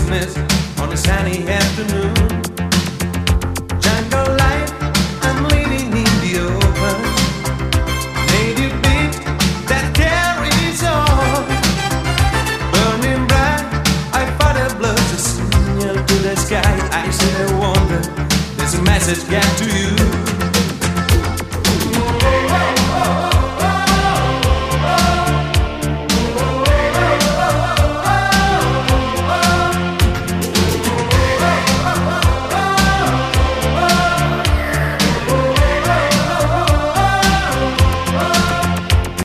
darkness on a sunny afternoon. Jungle life, I'm living in the open. Native beat that carries on. Burning bright, I fought a blood to signal to the sky. I said I wonder, there's a message got to you.